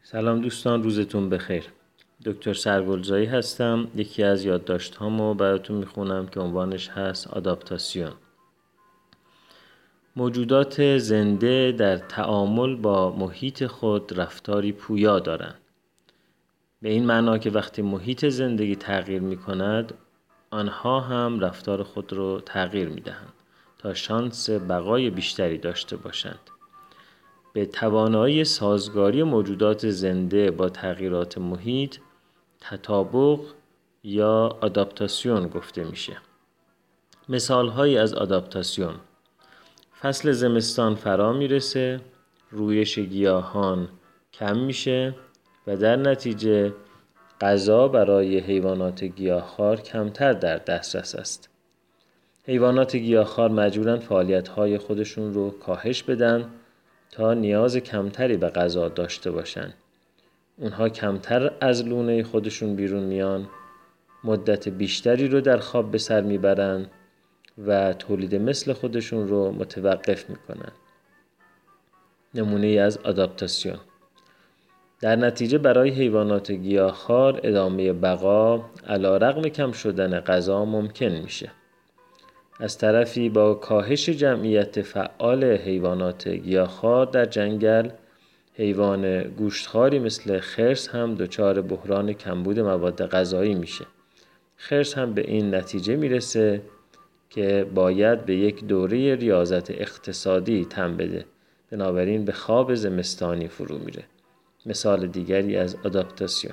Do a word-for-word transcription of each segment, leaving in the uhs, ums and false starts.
سلام دوستان، روزتون بخیر. دکتر سرگلزایی هستم. یکی از یادداشت‌هامو براتون میخونم که عنوانش هست آداپتاسیون. موجودات زنده در تعامل با محیط خود رفتاری پویا دارند. به این معنا که وقتی محیط زندگی تغییر میکند، آنها هم رفتار خود رو تغییر میدهند تا شانس بقای بیشتری داشته باشند. به توانایی سازگاری موجودات زنده با تغییرات محیط تطابق یا آداپتاسیون گفته میشه. مثالهایی از آداپتاسیون: فصل زمستان فرا میرسه، رویش گیاهان کم میشه و در نتیجه غذا برای حیوانات گیاهخوار کمتر در دسترس است. حیوانات گیاهخوار مجبورن فعالیت‌های خودشون رو کاهش بدن تا نیاز کمتری به غذا داشته باشن. اونها کمتر از لونه خودشون بیرون میان، مدت بیشتری رو در خواب به سر میبرن و تولید مثل خودشون رو متوقف میکنن. نمونه از آداپتاسیون. در نتیجه برای حیوانات گیاهخوار ادامه بقا علیرغم کم شدن غذا ممکن میشه. از طرفی با کاهش جمعیت فعال حیوانات گیاهخوار در جنگل، حیوان گوشتخواری مثل خرس هم دچار بحران کمبود مواد غذایی میشه. خرس هم به این نتیجه میرسه که باید به یک دوره ریاضت اقتصادی تن بده، بنابراین به خواب زمستانی فرو میره. مثال دیگری از آداپتاسیون.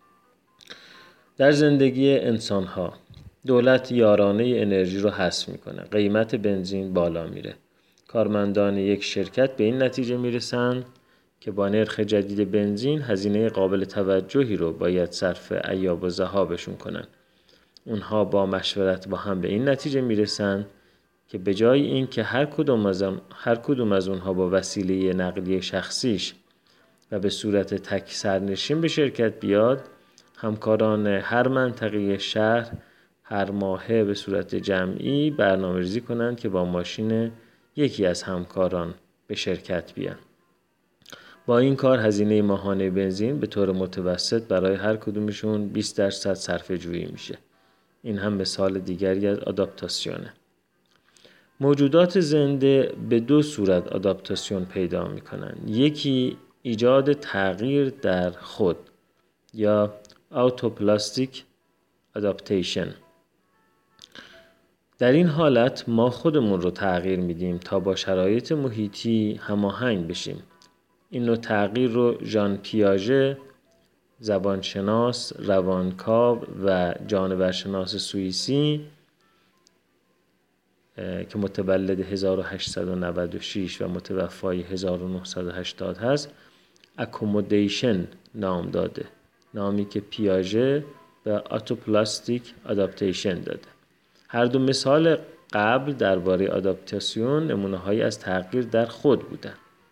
در زندگی انسان‌ها دولت یارانه انرژی رو حذف میکنه، قیمت بنزین بالا میره. کارمندان یک شرکت به این نتیجه میرسن که با نرخ جدید بنزین هزینه قابل توجهی رو باید صرف ایاب و ذهابشون کنن. اونها با مشورت با هم به این نتیجه میرسن که به جای این که هر کدوم از هر کدوم از اونها با وسیله نقلیه شخصیش و به صورت تک سرنشین به شرکت بیاد، همکاران هر منطقه شهر هر ماهه به صورت جمعی برنامه‌ریزی کنند که با ماشین یکی از همکاران به شرکت بیان. با این کار هزینه ماهانه بنزین به طور متوسط برای هر کدومشون بیست درصد صرفه جویی میشه. این هم مثال دیگری از آداپتاسیونه. موجودات زنده به دو صورت آداپتاسیون پیدا میکنن. یکی ایجاد تغییر در خود یا آتوپلاستیک آداپتیشن. در این حالت ما خودمون رو تغییر میدیم تا با شرایط محیطی هماهنگ بشیم. این نوع تغییر رو ژان پیاژه، زبانشناس، روانکاو و جانورشناس سوئیسی که متولد هزار و هشتصد و نود و شش و متوفای هزار و نهصد و هشتاد هست، اکومودیشن نام داده، نامی که پیاژه به آتوپلاستیک آداپتیشن داده. هر دو مثال قبل درباره آداپتاسیون نمونه‌هایی از تغییر در خود بودند.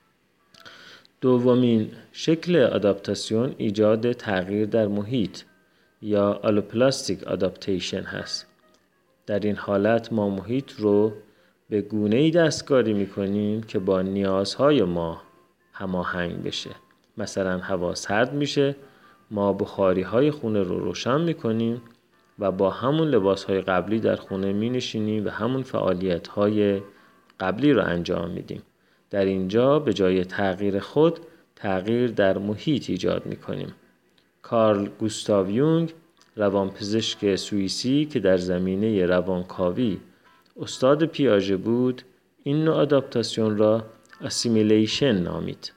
دومین شکل آداپتاسیون ایجاد تغییر در محیط یا آلوپلاستیک آداپتیشن هست. در این حالت ما محیط رو به گونه‌ای دستکاری می‌کنیم که با نیازهای ما هماهنگ بشه. مثلا هوا سرد میشه، ما بخاری‌های خونه رو روشن می‌کنیم و با همون لباس‌های قبلی در خونه می‌نشینیم و همون فعالیت‌های قبلی رو انجام میدیم. در اینجا به جای تغییر خود، تغییر در محیط ایجاد می‌کنیم. کارل گوستاو یونگ، روانپزشک سوئیسی که در زمینه روانکاوی استاد پیاژه بود، این نوع آداپتاسیون را اسیمیلیشن نامید.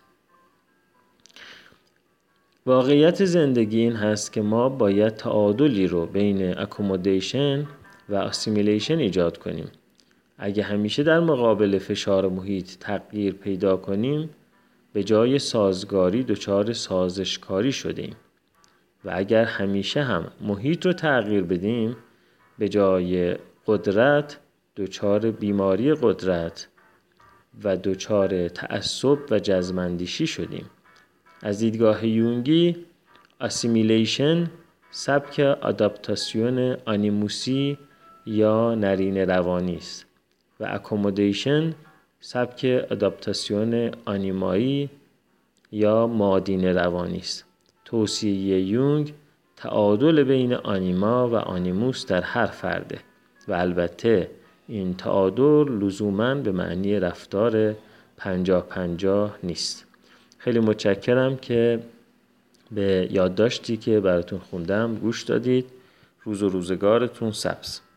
واقعیت زندگی این هست که ما باید تعادلی رو بین اکومودیشن و اسیمیلیشن ایجاد کنیم. اگه همیشه در مقابل فشار محیط تغییر پیدا کنیم، به جای سازگاری دچار سازشکاری شدیم. و اگر همیشه هم محیط رو تغییر بدیم، به جای قدرت دچار بیماری قدرت و دچار تعصب و جزم‌اندیشی شدیم. از دیدگاه یونگی، اسیمیلیشن سبک آداپتاسیون آنیموسی یا نرین روانی است و اکومودیشن سبک آداپتاسیون آنیمایی یا مادین روانی است. توصیه یونگ تعادل بین آنیما و آنیموس در هر فرده و البته این تعادل لزوماً به معنی رفتار پنجاه پنجاه نیست. خیلی متشکرم که به یادداشتی که براتون خوندم گوش دادید. روز و روزگارتون سبز.